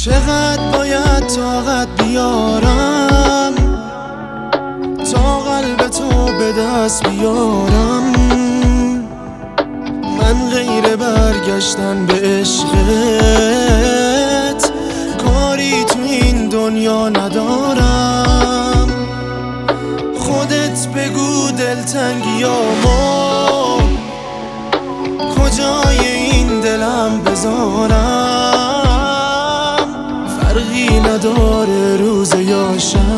چقدر باید طاقت بیارم تا قلب تو به دست بیارم؟ من غیر برگشتن به عشقت کاری تو این دنیا ندارم. خودت بگو دلتنگیامو کجای این دلم بذارم؟ فرقی نداره روز یا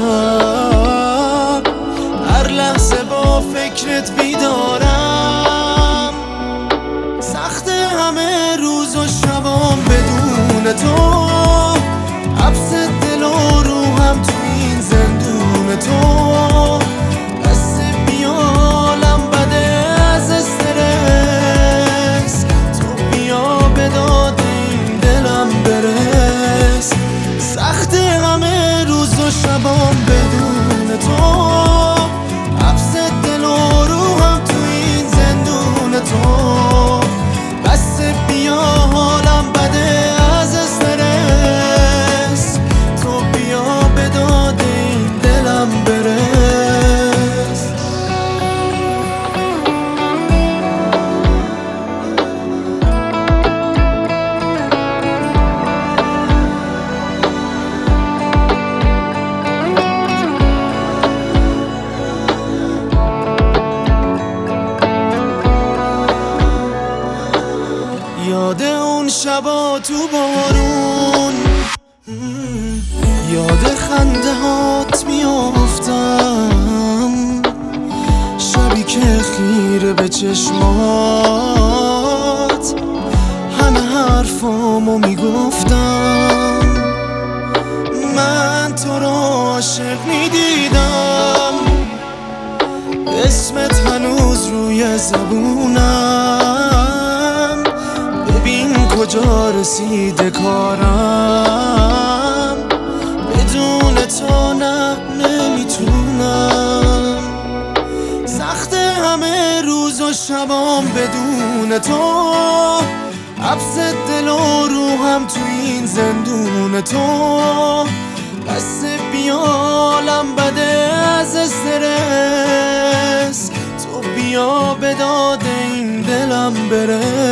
شب، هر لحظه با فکرت بیدارم. سخت همه روز و شبام بدون تو، حبس دل و روحم تو این زندون تو. دست بیالم بده از استرس، تو بیا به داد این دلم برس. سخت همه روز و شبام بدون تو، حبس دل و روحم تو این زندون تو. بس بیا حالم بده از استرس، تو بیا به داد این دلم برس. یاد اون شبا تو بارون، یاد خنده هات میافتم. شبی که خیره به چشمات همه حرفامو میگفتم. من تو رو عاشق میدیدم، اسمت هنوز روی زبونم. ببین کجا رسیده کارم، بدون تو نه نمیتونم. سخت همه روز و شبام بدون تو، حبس دل و روحم تو این زندون تو. بس بیالم بده از استرس، تو بیا به داد این دلم برس.